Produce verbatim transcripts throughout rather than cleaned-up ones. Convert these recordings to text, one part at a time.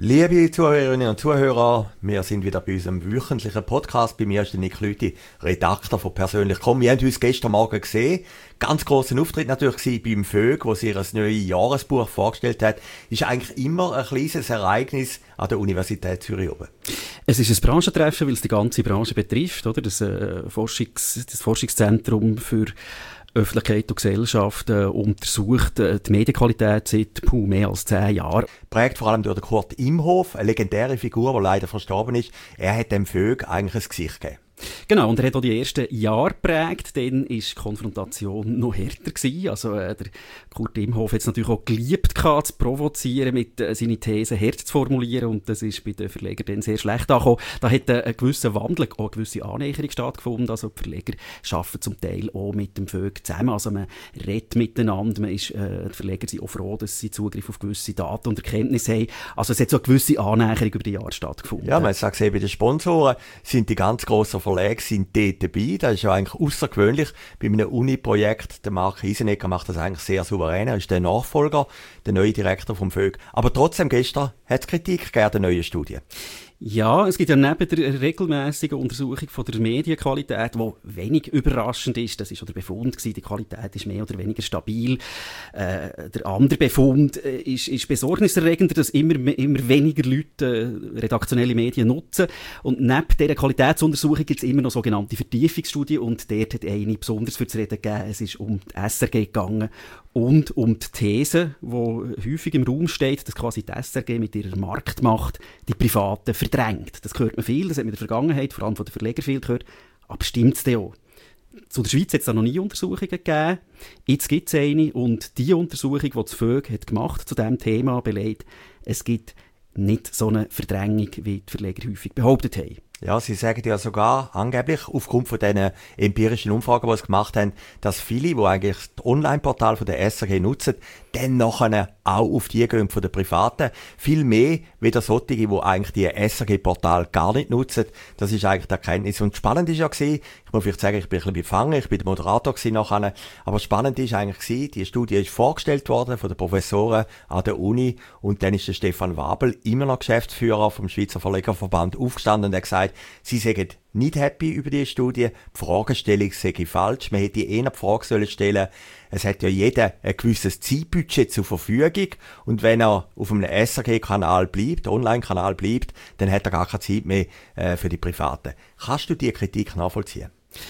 Liebe Zuhörerinnen und Zuhörer, wir sind wieder bei unserem wöchentlichen Podcast. Bei mir ist der Nick Lüthi, Redakteur von Persönlich Komm. Wir haben uns gestern Morgen gesehen. Ganz grosser Auftritt natürlich beim Vög, wo sie ihr neues Jahresbuch vorgestellt hat. Ist eigentlich immer ein kleines Ereignis an der Universität Zürich oben. Es ist ein Branchentreffen, weil es die ganze Branche betrifft, oder? Das, äh, Forschungs-, das Forschungszentrum für Öffentlichkeit und Gesellschaft äh, untersucht äh, die Medienqualität seit puh, mehr als zehn Jahren. Prägt vor allem durch den Kurt Imhof, eine legendäre Figur, die leider verstorben ist. Er hat dem Vög eigentlich ein Gesicht gegeben. Genau, und er hat auch die ersten Jahre geprägt, dann war die Konfrontation noch härter gewesen. Also, äh, der Kurt Imhof hat es natürlich auch geliebt, zu provozieren, mit äh, seine Thesen hart zu formulieren, und das ist bei den Verlegern dann sehr schlecht angekommen. Da hat äh, eine gewisse Wandlung, auch eine gewisse Annäherung stattgefunden. Also, die Verleger arbeiten zum Teil auch mit dem Vög zusammen. Also, man redet miteinander, man ist, äh, die Verleger sind auch froh, dass sie Zugriff auf gewisse Daten und Erkenntnisse haben. Also, es hat so eine gewisse Annäherung über die Jahre stattgefunden. Ja, man sagt eben, bei den Sponsoren sind die ganz grossen Verlage sind dort dabei. Das ist ja eigentlich außergewöhnlich. Bei einem Uni-Projekt, der Marc Hiesenegger macht das eigentlich sehr souverän. Er ist der Nachfolger, der neue Direktor vom Vög. Aber trotzdem, gestern hat es Kritik gegeben an der neuen Studie. Ja, es gibt ja neben der regelmäßigen Untersuchung von der Medienqualität, die wenig überraschend ist, das war schon der Befund gewesen, die Qualität ist mehr oder weniger stabil. Äh, der andere Befund äh, ist, ist besorgniserregender, dass immer, immer weniger Leute äh, redaktionelle Medien nutzen. Und neben dieser Qualitätsuntersuchung gibt es immer noch sogenannte Vertiefungsstudien, und dort hat eine besonders für zu reden gegeben. Es ist um die S R G gegangen und um die These, die häufig im Raum steht, dass quasi die S R G mit ihrer Marktmacht die Privaten verdrängt. Das hört man viel, das hat man in der Vergangenheit, vor allem von den Verlegern, viel gehört. Aber stimmt es denn auch? Zu der Schweiz hat es da noch nie Untersuchungen gegeben. Jetzt gibt es eine, und die Untersuchung, die das Vög hat gemacht zu diesem Thema, belegt, es gibt nicht so eine Verdrängung, wie die Verleger häufig behauptet haben. Ja, sie sagen ja sogar angeblich, aufgrund von diesen empirischen Umfragen, die sie gemacht haben, dass viele, die eigentlich das Online-Portal von der S R G nutzen, dann nachher auch auf die gehen von den Privaten. Viel mehr, wie der solche, die eigentlich die S R G-Portal gar nicht nutzen. Das ist eigentlich die Erkenntnis. Und spannend ist ja gewesen, ich muss vielleicht sagen, ich bin ein bisschen befangen, ich bin der Moderator gewesen nachher, aber spannend ist eigentlich gewesen, die Studie ist vorgestellt worden von den Professoren an der Uni, und dann ist der Stefan Wabel, immer noch Geschäftsführer vom Schweizer Verlegerverband, aufgestanden und hat gesagt, sie sagen nicht happy über die Studie, die Fragestellung sei falsch, man hätte eher die Frage sollen stellen, es hat ja jeder ein gewisses Zeitbudget zur Verfügung, und wenn er auf einem S R G-Kanal bleibt, Online-Kanal bleibt, dann hat er gar keine Zeit mehr äh, für die Privaten. Kannst du diese Kritik nachvollziehen?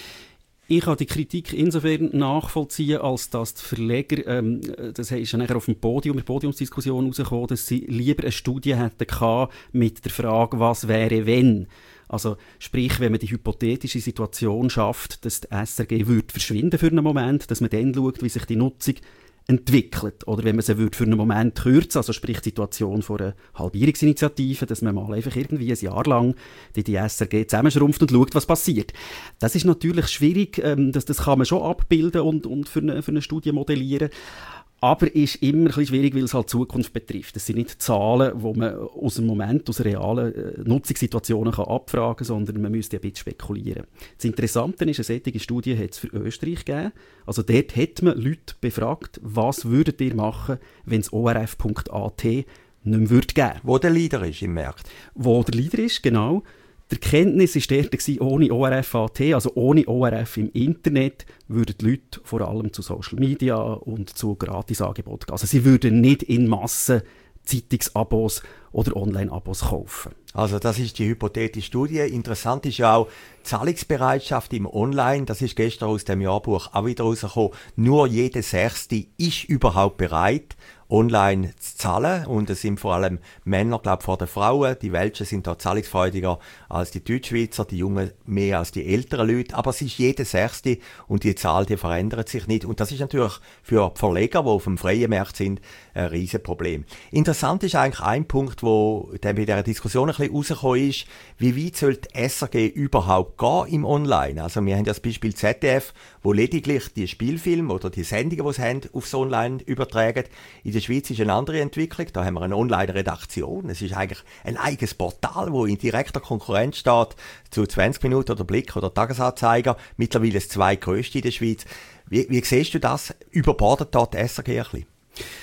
Ich kann die Kritik insofern nachvollziehen, als dass die Verleger, ähm, das ist ja nachher auf dem Podium, in der Podiumsdiskussion herausgekommen, dass sie lieber eine Studie hätten gehabt mit der Frage, was wäre, wenn. Also, sprich, wenn man die hypothetische Situation schafft, dass die S R G würde verschwinden für einen Moment, dass man dann schaut, wie sich die Nutzung entwickelt. Oder wenn man sie würde für einen Moment kürzen, also sprich die Situation von einer Halbierungsinitiative, dass man mal einfach irgendwie ein Jahr lang die, die S R G zusammenschrumpft und schaut, was passiert. Das ist natürlich schwierig, ähm, das, das kann man schon abbilden und, und für, eine, für eine Studie modellieren. Aber ist immer ein bisschen schwierig, weil es halt Zukunft betrifft. Das sind nicht Zahlen, die man aus dem Moment, aus realen äh, Nutzungssituationen kann abfragen kann, sondern man müsste ein bisschen spekulieren. Das Interessante ist, eine solche Studie hat es für Österreich gegeben. Also dort hat man Leute befragt, was würdet ihr machen, wenn es O R F Punkt A T nicht mehr würde geben. Wo der Leader ist im Markt. Wo der Leader ist, genau. Die Erkenntnis war dort, ohne O R F A T, also ohne O R F im Internet, würden die Leute vor allem zu Social Media und zu Gratisangeboten gehen. Also sie würden nicht in Massen Zeitungsabos oder Online-Abos kaufen. Also das ist die hypothetische Studie. Interessant ist ja auch die Zahlungsbereitschaft im Online. Das ist gestern aus dem Jahrbuch auch wieder rausgekommen. Nur jede Sechste ist überhaupt bereit, online zu zahlen. Und es sind vor allem Männer, glaube ich, vor den Frauen. Die Welschen sind da zahlungsfreudiger als die Deutschschweizer, die Jungen mehr als die älteren Leute. Aber es ist jede Sechste, und die Zahl, die verändert sich nicht. Und das ist natürlich für die Verleger, die auf dem freien Markt sind, ein riesen Problem. Interessant ist eigentlich ein Punkt, wo dann bei dieser Diskussion ein bisschen rausgekommen ist, wie weit soll die S R G überhaupt gehen im Online? Also wir haben ja das Beispiel Z D F, wo lediglich die Spielfilme oder die Sendungen, die sie haben, aufs Online übertragen. In der Schweiz ist eine andere Entwicklung. Da haben wir eine Online-Redaktion. Es ist eigentlich ein eigenes Portal, das in direkter Konkurrenz steht zu zwanzig Minuten oder Blick oder Tagesanzeiger. Mittlerweile das zweitgrößte in der Schweiz. Wie, wie siehst du das? Überbordet dort die S R G ein bisschen?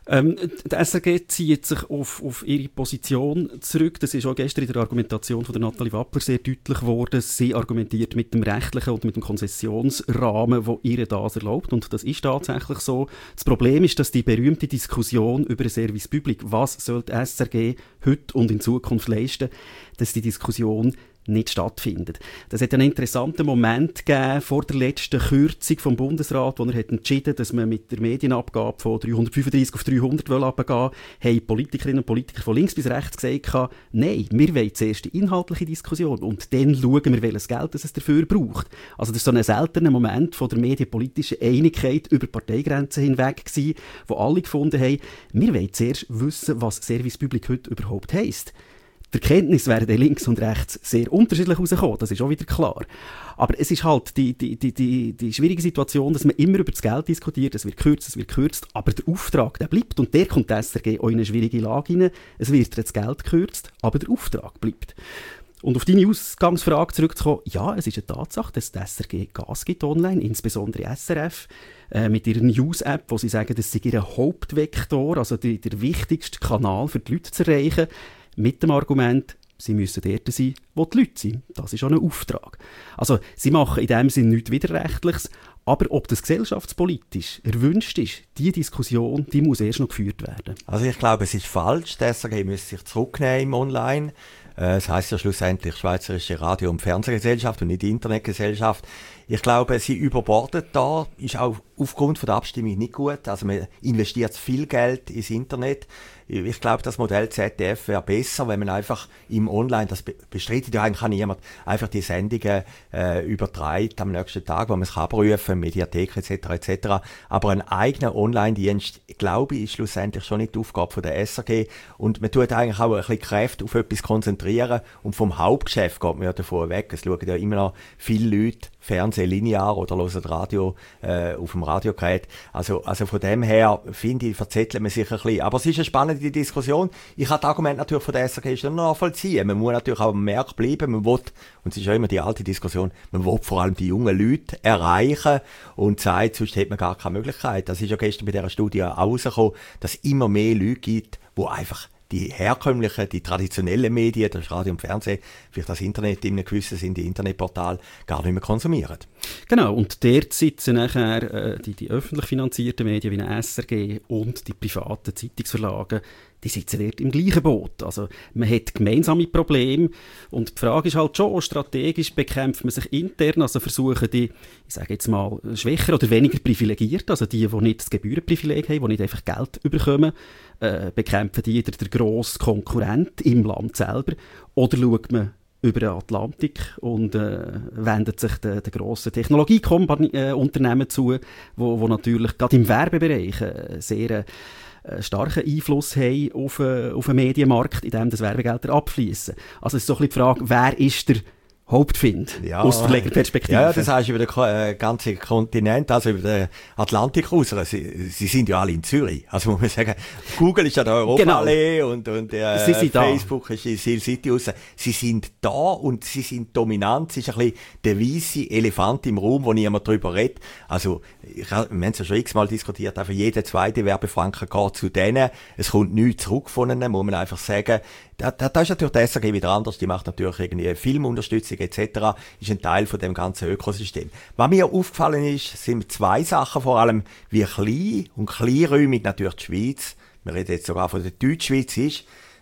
Ähm, die S R G zieht sich auf, auf ihre Position zurück. Das ist auch gestern in der Argumentation von der Nathalie Wappler sehr deutlich geworden. Sie argumentiert mit dem rechtlichen und mit dem Konzessionsrahmen, der ihr das erlaubt. Und das ist tatsächlich so. Das Problem ist, dass die berühmte Diskussion über ein Service Public, was soll die S R G heute und in Zukunft leisten, dass die Diskussion nicht stattfindet. Das hat einen interessanten Moment gegeben vor der letzten Kürzung vom Bundesrat, wo er hat entschieden, dass man mit der Medienabgabe von dreihundertfünfunddreissig auf dreihundert runtergehen will, haben Politikerinnen und Politiker von links bis rechts gesagt, nein, wir wollen zuerst die inhaltliche Diskussion und dann schauen wir, welches Geld es dafür braucht. Also das war so ein seltener Moment von der medienpolitischen Einigkeit über Parteigrenzen hinweg gewesen, wo alle gefunden haben, wir wollen zuerst wissen, was Service Public heute überhaupt heisst. Die Erkenntnisse werden links und rechts sehr unterschiedlich rauskommen, das ist auch wieder klar. Aber es ist halt die, die, die, die, die schwierige Situation, dass man immer über das Geld diskutiert, es wird gekürzt, es wird gekürzt, aber der Auftrag, der bleibt und der kommt die S R G auch in eine schwierige Lage hinein. Es wird das Geld gekürzt, aber der Auftrag bleibt. Und auf deine Ausgangsfrage zurückzukommen, ja, es ist eine Tatsache, dass die S R G Gas gibt online, insbesondere S R F, äh, mit ihrer News-App, wo sie sagen, das sei ihr Hauptvektor, also die, der wichtigste Kanal für die Leute zu erreichen, mit dem Argument, sie müssen dort sein, wo die Leute sind. Das ist auch ein Auftrag. Also, sie machen in dem Sinne nichts Widerrechtliches, aber ob das gesellschaftspolitisch erwünscht ist, diese Diskussion, die muss erst noch geführt werden. Also ich glaube, es ist falsch. Die S R G müsste sich zurücknehmen im Online. Das heisst ja schlussendlich Schweizerische Radio- und Fernsehgesellschaft und nicht die Internetgesellschaft. Ich glaube, sie überbordet da, ist auch aufgrund von der Abstimmung nicht gut. Also man investiert viel Geld ins Internet. Ich glaube, das Modell Z D F wäre besser, wenn man einfach im Online, das bestreitet ja eigentlich niemand, einfach die Sendungen äh, übertreibt am nächsten Tag, wo man es kann abrufen, Mediathek et cetera et cetera. Aber ein eigener Online-Dienst, glaube ich, ist schlussendlich schon nicht die Aufgabe von der S R G. Und man tut eigentlich auch ein bisschen Kräfte auf etwas konzentrieren und vom Hauptgeschäft geht man ja davon weg. Es schauen ja immer noch viele Leute Fernsehen linear oder hören Radio äh, auf dem Radiogerät. Also, also von dem her, finde ich, verzettelt man sich ein bisschen. Aber es ist eine spannende Diskussion. Ich habe das Argument natürlich von der S R G schon nachvollziehen. Man muss natürlich auch am Markt bleiben. Man will, und es ist ja immer die alte Diskussion, man will vor allem die jungen Leute erreichen und sagt, sonst hat man gar keine Möglichkeit. Das ist ja gestern bei dieser Studie auch rausgekommen, dass es immer mehr Leute gibt, die einfach die herkömmlichen, die traditionellen Medien, das Radio und Fernsehen, vielleicht das Internet in einem gewissen Sinn, die Internetportale, gar nicht mehr konsumieren. Genau, und dort sitzen nachher äh, die, die öffentlich finanzierten Medien wie eine S R G und die privaten Zeitungsverlage, die sitzen dort im gleichen Boot. Also man hat gemeinsame Probleme und die Frage ist halt schon, strategisch bekämpft man sich intern, also versuchen die, ich sage jetzt mal, schwächer oder weniger privilegiert, also die, die nicht das Gebührenprivileg haben, die nicht einfach Geld bekommen, äh, bekämpfen die der, der grosse Konkurrent im Land selber, oder schaut man über den Atlantik und äh, wendet sich den, den grossen Technologieunternehmen zu, wo, wo natürlich gerade im Werbebereich äh, sehr äh, starken Einfluss haben auf, äh, auf den Medienmarkt, in dem das Werbegelder abfließen. Also es ist so ein bisschen die Frage, wer ist der Hauptfind ja, aus Verlegerperspektive? Ja, das heißt über den äh, ganzen Kontinent, also über den Atlantik raus. Sie, sie sind ja alle in Zürich. Also muss man sagen, Google ist ja der Europaallee genau. und, und äh, Facebook da. Ist in Seal City raus. Sie sind da und sie sind dominant. Es ist ein bisschen der weisse Elefant im Raum, wo niemand drüber redet. Also ich, wir haben es ja schon x-mal diskutiert, einfach jeder zweite Werbefranken geht zu denen. Es kommt nichts zurück von ihnen, muss man einfach sagen. Da, da, da ist natürlich die S R G wieder anders. Die macht natürlich irgendwie Filmunterstützung et cetera. Ist ein Teil von dem ganzen Ökosystem. Was mir aufgefallen ist, sind zwei Sachen, vor allem wie klein und kleinräumig natürlich die Schweiz, wir reden jetzt sogar von der Deutschschweiz ist.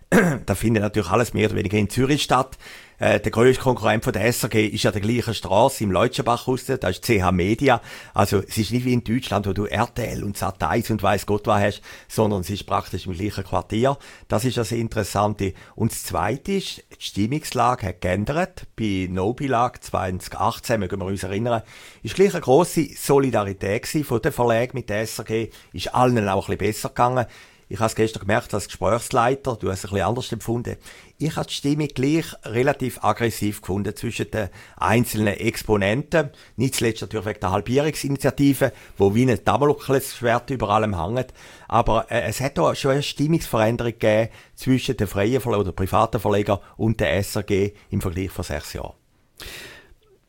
Da findet natürlich alles mehr oder weniger in Zürich statt. Äh, der grösste Konkurrent von der S R G ist an der gleichen Strasse im Leutschenbach raus, da ist C H Media. Also es ist nicht wie in Deutschland, wo du R T L und Sat eins und weiss Gott was hast, sondern es ist praktisch im gleichen Quartier. Das ist das Interessante. Und das Zweite ist, die Stimmungslage hat geändert. Bei Nobilag zwanzig achtzehn, mögen wir uns erinnern, ist gleich eine grosse Solidarität von den Verlagen mit der S R G. Ist allen auch ein bisschen besser gegangen. Ich habe es gestern gemerkt als Gesprächsleiter, du hast es ein bisschen anders empfunden. Ich habe die Stimmung gleich relativ aggressiv gefunden zwischen den einzelnen Exponenten. Nicht zuletzt natürlich wegen der Halbierungsinitiative, wo wie ein Damoklesschwert über allem hängt. Aber äh, es hat da schon eine Stimmungsveränderung gegeben zwischen den freien Verlegern oder privaten Verlegern und der S R G im Vergleich von sechs Jahren.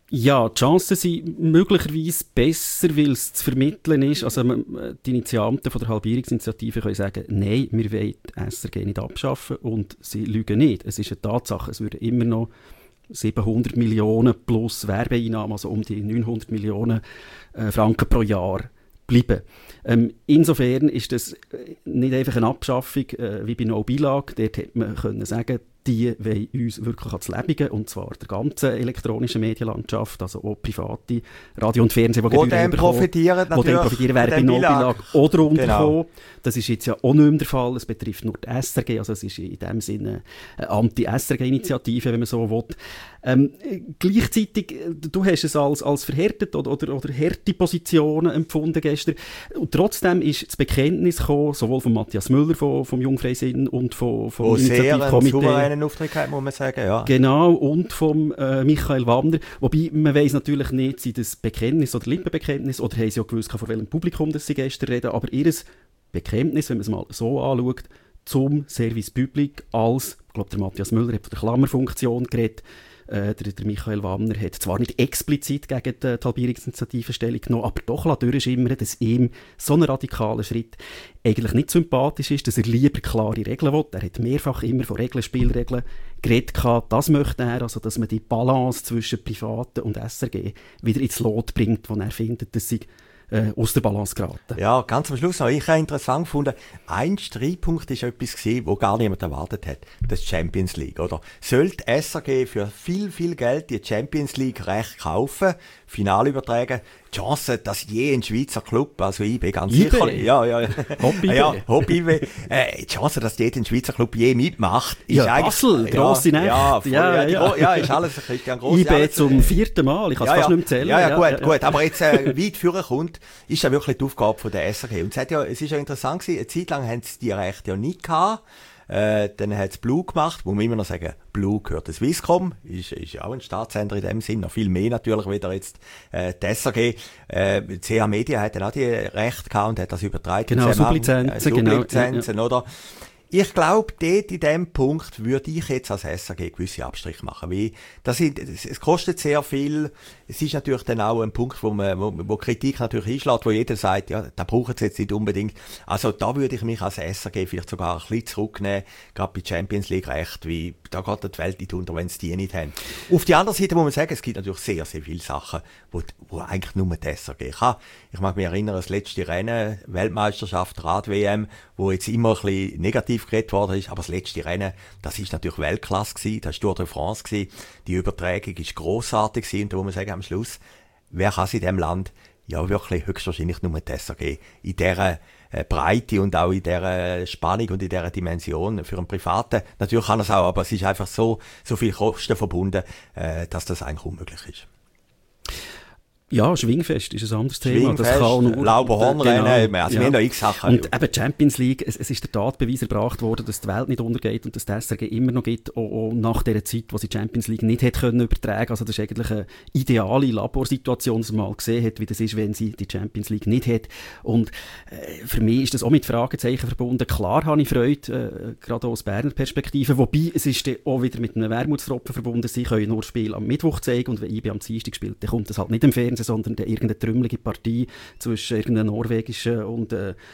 Ja, die Chancen sind möglicherweise besser, weil es zu vermitteln ist. Also die Initianten von der Halbierungsinitiative können sagen, nein, wir wollen die S R G nicht abschaffen und sie lügen nicht. Es ist eine Tatsache, es würden immer noch siebenhundert Millionen plus Werbeeinnahmen, also um die neunhundert Millionen äh, Franken pro Jahr bleiben. Ähm, insofern ist das nicht einfach eine Abschaffung äh, wie bei No Billag. Dort hätte man können sagen, die wollen uns wirklich ans Leben, und zwar der ganzen elektronischen Medienlandschaft, also auch private Radio und Fernsehen, die Gebühren bekommen. profitieren natürlich. Die profitieren, wäre bei No Billag auch drunter genau. gekommen. Das ist jetzt ja auch nicht mehr der Fall. Es betrifft nur die S R G, also es ist in dem Sinne eine Anti-S R G-Initiative, wenn man so will. Ähm, gleichzeitig, du hast es als, als verhärtet oder, oder, oder harte Positionen empfunden gestern. Und trotzdem ist das Bekenntnis gekommen, sowohl von Matthias Müller vom, vom Jungfreisinn und vom, vom Initiativkomitee. Auftritt, muss man sagen, ja. Genau, und vom äh, Michael Wamner. Wobei, man weiss natürlich nicht, sind das Bekenntnis oder Lippenbekenntnis, oder haben sie auch gewusst, von welchem Publikum das sie gestern reden, aber ihr Bekenntnis, wenn man es mal so anschaut, zum Service Public als, ich glaube, der Matthias Müller hat von der Klammerfunktion geredet, äh, der, der Michael Wamner hat zwar nicht explizit gegen die Halbierungsinitiative Stellung genommen, aber doch durchschimmern, dass ihm so ein radikaler Schritt eigentlich nicht sympathisch ist, dass er lieber klare Regeln will. Er hat mehrfach immer von Regeln, Spielregeln geredet gehabt. Das möchte er, also dass man die Balance zwischen Privaten und S R G wieder ins Lot bringt, wo er findet, dass sie äh, aus der Balance geraten. Ja, ganz am Schluss noch. Ich habe interessant gefunden, ein Streitpunkt war etwas gewesen, wo gar niemand erwartet hat. Das Champions League, oder? Sollte die S R G für viel, viel Geld die Champions League Recht kaufen, Finale übertragen? Die Chance, dass je ein Schweizer Club, also I B ganz I B. sicher, ja, ja, Hobby ja, Hobby, äh, die Chance, dass jeder ein Schweizer Club je mitmacht, ist ja, eigentlich, Basel, grosse ja, Nacht. Ja, voll, ja, ja, ja. Gro- ja, ist alles Christian Gross. I B zum vierten Mal, ich kann es ja, fast ja. nicht mehr zählen. Ja, ja, ja gut, ja, gut, aber jetzt äh, weit führen kommt, ist ja wirklich die Aufgabe von der S R G. Und es hat ja, es ist ja interessant gewesen, eine Zeit lang haben sie die Rechte ja nicht gehabt. Äh, dann hat es Blue gemacht, wo wir immer noch sagen, Blue gehört der Swisscom, ist, ist ja auch ein Staatssender in dem Sinn, noch viel mehr natürlich, wieder jetzt äh, die S R G. Äh, C H Media hat dann auch die Rechte gehabt und hat das übertragen. Genau, Sublizenzen, äh, Sublizenzen, genau. Oder? Ich glaube, dort in diesem Punkt würde ich jetzt als S R G gewisse Abstriche machen, weil das sind, es kostet sehr viel. Es ist natürlich dann auch ein Punkt, wo man, wo, wo Kritik natürlich einschlägt, wo jeder sagt, ja, da braucht es jetzt nicht unbedingt. Also da würde ich mich als S R G vielleicht sogar ein bisschen zurücknehmen, gerade bei Champions League Recht, wie da geht die Welt nicht unter, wenn sie die nicht haben. Auf die andere Seite muss man sagen, es gibt natürlich sehr, sehr viele Sachen, wo, wo eigentlich nur die S R G kann. Ich mag mich erinnern, das letzte Rennen, Weltmeisterschaft, Rad-W M, wo jetzt immer ein bisschen negativ geredet worden ist, aber das letzte Rennen, das ist natürlich Weltklasse gewesen, das war Tour de France gewesen, die Übertragung ist grossartig gewesen, und da muss man sagen, am Schluss, wer kann es in diesem Land? Ja, wirklich höchstwahrscheinlich nur die S R G. In dieser äh, Breite und auch in dieser Spannung und in dieser Dimension für einen Privaten. Natürlich kann er es auch, aber es ist einfach so, so viel Kosten verbunden, äh, dass das eigentlich unmöglich ist. Ja, Schwingfest ist ein anderes Thema. Schwingfest, das kann nur, Lauberhornrennen, genau, also ja. wir haben noch x Sachen. Und eben Champions League, es, es ist der Tatbeweis erbracht worden, dass die Welt nicht untergeht und dass die S R G immer noch gibt, auch, auch nach der Zeit, wo sie die Champions League nicht hätte können übertragen. Also das ist eigentlich eine ideale Laborsituation, dass man mal gesehen hat, wie das ist, wenn sie die Champions League nicht hat. Und äh, für mich ist das auch mit Fragezeichen verbunden. Klar habe ich Freude, äh, gerade aus Berner Perspektive, wobei es ist auch wieder mit einem Wermutstropfen verbunden. Sie können nur Spiel am Mittwoch zeigen und wenn I B am Dienstag spielt, dann kommt das halt nicht im Fernsehen, sondern irgendeine trümmelige Partie zwischen irgendeinem norwegischen und äh, äh,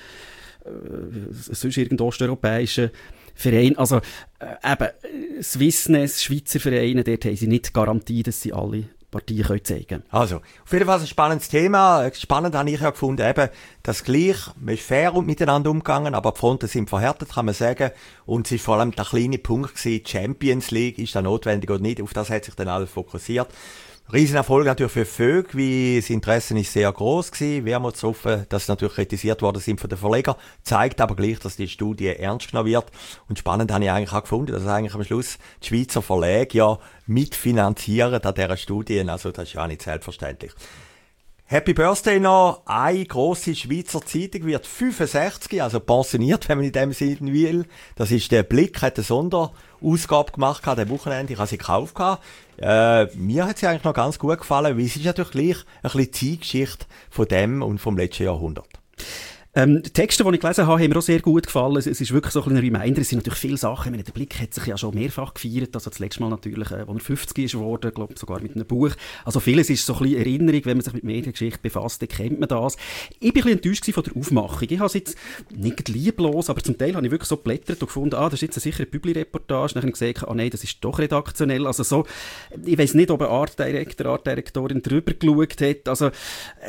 sonst irgendeinem osteuropäischen Verein. Also äh, eben, Swissness, Schweizer Vereine, dort haben sie nicht Garantie, dass sie alle Partien können zeigen können. Also, auf jeden Fall ein spannendes Thema. Spannend habe ich ja gefunden, eben, das gleich, man ist fair und miteinander umgegangen, aber die Fronten sind verhärtet, kann man sagen. Und es ist vor allem der kleine Punkt gewesen, Champions League, ist da notwendig oder nicht? Auf das hat sich dann alles fokussiert. Riesenerfolg natürlich für Vögel, wie das Interesse ist sehr gross gewesen. Wermutstropfen, dass natürlich kritisiert worden sind von den Verlegern, zeigt aber gleich, dass die Studie ernst genommen wird. Und spannend habe ich eigentlich auch gefunden, dass eigentlich am Schluss die Schweizer Verlage ja mitfinanzieren an dieser Studien. Also das ist ja nicht selbstverständlich. Happy Birthday noch. Eine grosse Schweizer Zeitung wird fünfundsechzig, also pensioniert, wenn man in dem Sinne will. Das ist der Blick, hat eine Sonderausgabe gemacht, am Wochenende, ich habe sie gekauft. Äh, mir hat sie eigentlich noch ganz gut gefallen, weil es ist natürlich gleich ein bisschen Zeitgeschichte von dem und vom letzten Jahrhundert. Ähm, die Texte, die ich gelesen habe, haben mir auch sehr gut gefallen. Es, es ist wirklich so ein kleiner Reminder. Es sind natürlich viele Sachen. Ich meine, der Blick hat sich ja schon mehrfach gefeiert. Also das letzte Mal natürlich, äh, als er fünfzig ist geworden, glaube sogar mit einem Buch. Also vieles ist so ein bisschen Erinnerung. Wenn man sich mit Mediengeschichte befasst, dann kennt man das. Ich bin ein bisschen enttäuscht von der Aufmachung. Ich habe es jetzt nicht lieblos, aber zum Teil habe ich wirklich so geblättert und gefunden, ah, das ist jetzt eine sichere Publi-Reportage. Dann habe ich gesagt, ah nein, das ist doch redaktionell. Also so, ich weiss nicht, ob ein Artdirektor, Artdirektorin drüber geschaut hat. Also, äh,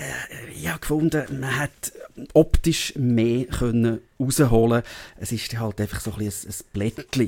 ich habe gefunden, man hat optisch mehr können rausholen. Es ist halt einfach so ein, bisschen ein, ein Blättchen.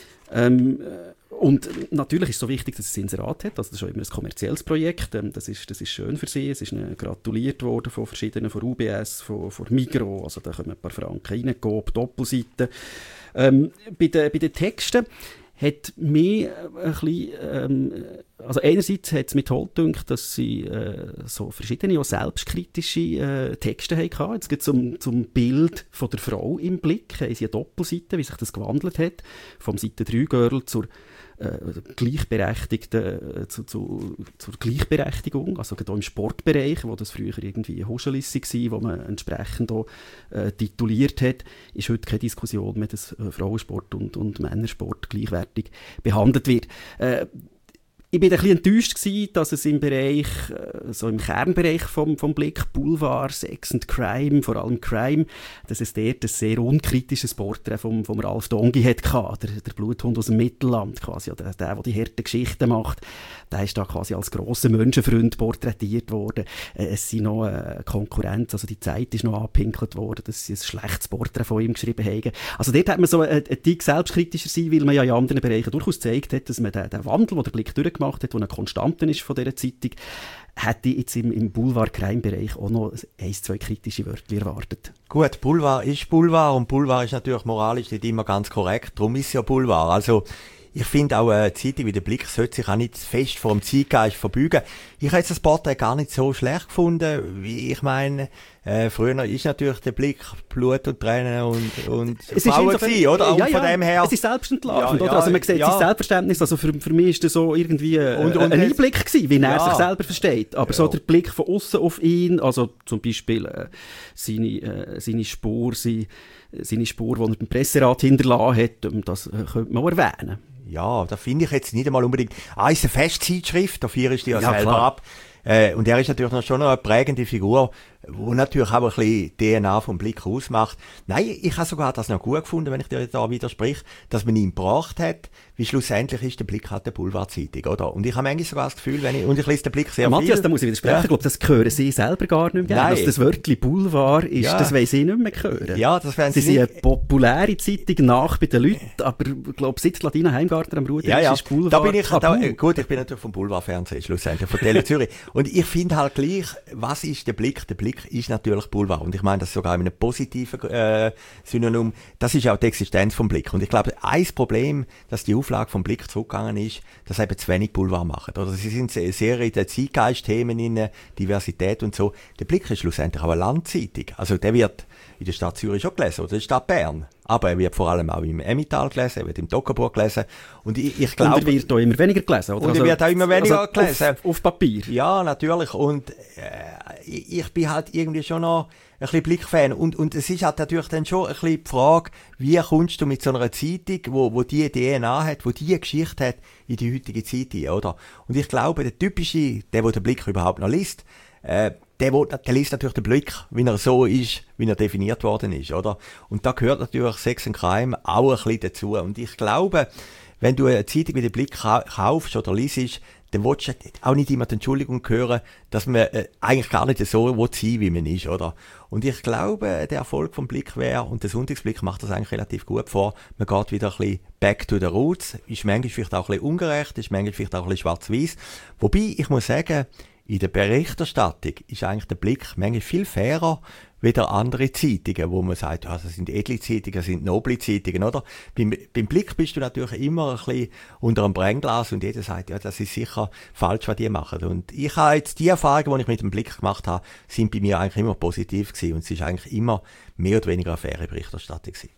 Ähm, und natürlich ist es so wichtig, dass es ein Inserat hat. Also das ist auch immer ein kommerzielles Projekt. Ähm, das, ist, das ist schön für sie. Es ist gratuliert worden von verschiedenen, von U B S, von, von Migros. Also da können ein paar Franken reingehen, Doppelseiten. Ähm, bei, den, bei den Texten hat mich ein bisschen, ähm, also einerseits hat es mich toll gedacht, dass sie äh, so verschiedene, auch selbstkritische äh, Texte hatten. Jetzt geht es zum, zum Bild von der Frau im Blick, haben sie eine Doppelseite, wie sich das gewandelt hat, vom Seite drei Girl zur äh, Gleichberechtigten, äh, zu, zu, zur Gleichberechtigung, also gerade auch im Sportbereich, wo das früher irgendwie Huschelissi war, wo man entsprechend auch äh, tituliert hat, ist heute keine Diskussion mehr, dass äh, Frauensport und, und Männersport gleichwertig behandelt wird. Äh, Ich war ein bisschen enttäuscht gewesen, dass es im Bereich, so im Kernbereich vom, vom Blick, Boulevard, Sex and Crime, vor allem Crime, dass es dort ein sehr unkritisches Porträt vom, vom Ralf Dongi hatte, der, der Bluthund aus dem Mittelland, quasi, oder der, der die harte Geschichten macht, der ist da quasi als grosser Menschenfreund porträtiert worden. Es sind noch äh, Konkurrenz, also die Zeit ist noch angepinkelt worden, dass sie ein schlechtes Porträt von ihm geschrieben haben. Also dort hat man so ein, ein Tick selbstkritischer sein, weil man ja in anderen Bereichen durchaus gezeigt hat, dass man den, den Wandel, den der Blick durchgemacht hat, der eine Konstante ist von dieser Zeitung, hätte ich jetzt im, im Boulevard-Crime-Bereich auch noch ein, zwei kritische Wörter erwartet. Gut, Boulevard ist Boulevard und Boulevard ist natürlich moralisch nicht immer ganz korrekt, darum ist es ja Boulevard. Also ich finde auch eine Zeitung wie der Blick sollte sich auch nicht fest vor dem Zeitgeist verbeugen. Ich habe jetzt das Porträt gar nicht so schlecht gefunden, wie ich meine, äh, früher ist natürlich der Blick Blut und Tränen und, und es Frauen ist gewesen, oder? Ja, und ja, von dem her. Es ist selbstentlastend, ja, oder? Ja, also man sieht ja. sein Selbstverständnis, also für, für mich ist das so irgendwie äh, und, und ein Einblick gewesen, wie er ja. sich selber versteht. Aber ja. so der Blick von außen auf ihn, also zum Beispiel äh, seine, äh, seine Spur, seine, seine Spur, die er beim Presserat hinterlassen hat, das äh, könnte man auch erwähnen. Ja, da finde ich jetzt nicht einmal unbedingt. Ah, ist eine Festzeitschrift, da feierst du ja, ja selber klar. ab. Äh, und er ist natürlich noch schon noch eine prägende Figur, wo natürlich auch ein bisschen D N A vom Blick ausmacht. Nein, ich habe sogar das noch gut gefunden, wenn ich dir da widersprich, dass man ihn gebracht hat, wie schlussendlich ist der Blick halt der Boulevardzeitung, oder? Und ich habe manchmal sogar das Gefühl, wenn ich, und ich lese den Blick sehr ja, Matthias, viel. da muss ich widersprechen, ja. Ich glaube, das hören Sie selber gar nicht mehr. Dass das Wörtchen Boulevard ist, ja. Das wollen Sie nicht mehr hören. Ja, das werden Sie Sie sind eine populäre Zeitung, nach bei den Leuten, aber ich glaube, seit Ladina Heimgarten am Ruder ja, ja. ist Boulevard. Da bin ich, da, gut, ich bin natürlich vom Boulevardfernsehen, schlussendlich, von Tele Zürich. Und ich finde halt gleich, was ist der Blick? Der Blick ist natürlich Boulevard. Und ich meine das sogar in einem positiven äh, Synonym. Das ist auch die Existenz vom Blick. Und ich glaube, ein Problem, dass die Auflage vom Blick zurückgegangen ist, dass eben zu wenig Boulevard machen. Oder sie sind sehr in den Zeitgeist-Themen in Diversität und so. Der Blick ist schlussendlich auch eine Landzeitung. Also der wird in der Stadt Zürich schon gelesen oder in der Stadt Bern. Aber er wird vor allem auch im Emmental gelesen, er wird im Tockerburg gelesen. Und ich, ich glaube... Und er wird auch immer weniger gelesen, oder? Und also, er wird auch immer weniger also gelesen. Auf, auf Papier. Ja, natürlich. Und äh, ich, ich bin halt irgendwie schon noch ein bisschen Blickfan. Und, und es ist halt natürlich dann schon ein bisschen die Frage, wie kommst du mit so einer Zeitung, wo, wo die D N A hat, wo die Geschichte hat, in die heutige Zeit ein, oder? Und ich glaube, der typische, der, der den Blick überhaupt noch liest, äh, der, der liest natürlich den Blick, wie er so ist, wie er definiert worden ist, oder? Und da gehört natürlich Sex and Crime auch ein bisschen dazu. Und ich glaube, wenn du eine Zeitung wie den Blick kaufst oder liest, dann willst du auch nicht immer die Entschuldigung hören, dass man äh, eigentlich gar nicht so sein will, wie man ist, oder? Und ich glaube, der Erfolg vom Blick wäre, und der Sonntagsblick macht das eigentlich relativ gut vor, man geht wieder ein bisschen back to the roots, ist manchmal vielleicht auch ein bisschen ungerecht, ist manchmal vielleicht auch ein bisschen schwarz-weiß. Wobei, ich muss sagen, in der Berichterstattung ist eigentlich der Blick manchmal viel fairer wieder andere Zeitungen, wo man sagt, ja, das sind edle Zeitungen, das sind noble Zeitungen, oder? Beim, beim Blick bist du natürlich immer ein bisschen unter einem Brennglas und jeder sagt, ja, das ist sicher falsch, was die machen. Und ich habe jetzt die Erfahrungen, die ich mit dem Blick gemacht habe, sind bei mir eigentlich immer positiv gewesen und es ist eigentlich immer mehr oder weniger eine faire Berichterstattung gewesen.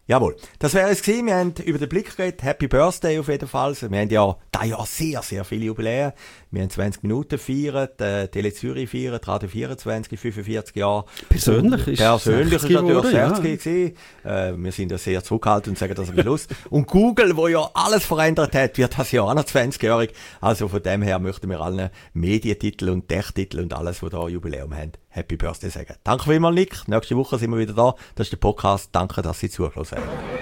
Jawohl. Das wäre es gewesen. Wir haben über den Blick geredet. Happy Birthday auf jeden Fall. Wir haben ja dieses Jahr sehr, sehr viele Jubiläen. Wir haben zwanzig Minuten gefeiert, äh, Tele Zürich feiert, Radio vierundzwanzig, fünfundvierzig Jahre. Persönlich ist Persönlich ist natürlich geworden, sechzig gewesen. Äh, wir sind ja sehr zurückhaltend und sagen das am Schluss. Und Google, wo ja alles verändert hat, wird das Jahr auch noch zwanzigjährig. Also von dem her möchten wir allen Medientitel und Tech-Titel und alles, was da Jubiläum haben, Happy Birthday sagen. Danke vielmals, Nick. Nächste Woche sind wir wieder da. Das ist der Podcast. Danke, dass Sie zugelassen haben.